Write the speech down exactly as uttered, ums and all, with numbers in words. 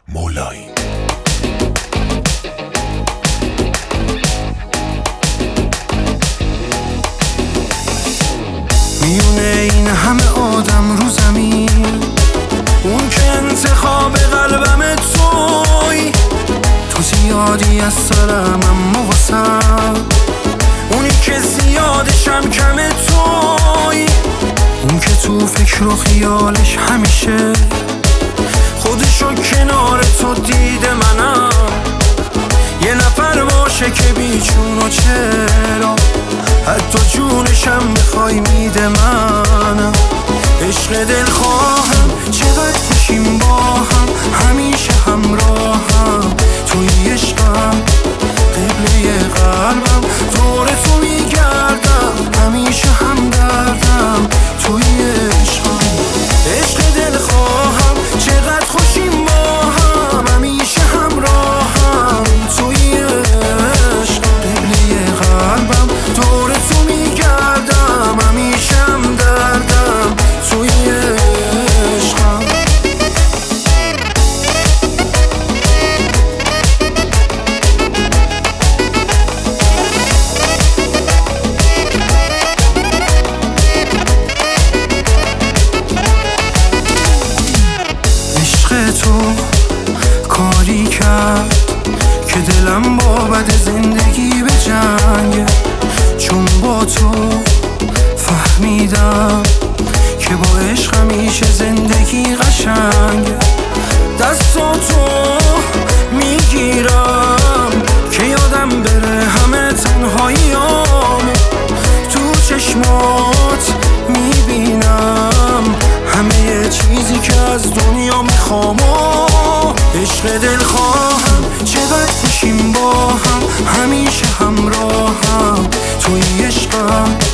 مولایی. میونه این همه آدم رو زمین، اون که انتخاب قلبم توی، تو زیادی از سرم اما واسم، اونی که زیادشم کم توی، اون که تو فکر و خیالش همیشه خودشو کنار تو دیده منم، یه نفر باشه که بیچون و چرا حتی جونشم بخوای میده منم. عشق دل خواهم چقدر خوشیم با هم، همیشه همراهم توی عشقم، قبله قلبم دور تو میگردم، همیشه همدردم توی عشقم. عشق دل خواهم چقدر خوشیم با هم، همیشه همراهم توی عشقم، قبله قلبم دور تو میگردم، همیشه همدردم توی عشقم. عشق تو کاری کرد که دلم با بد زندگی به جنگه، چون با تو فهمیدم که با عشق همیشه زندگی قشنگه. دستاتو میگیرم که یادم بره همه تنهاییامو، تو چشمات میبینم همه چیزی که از دنیا میخوام. عشق دل خواهم چقدر خوشیم با هم، همیشه همراهم توی عشقم،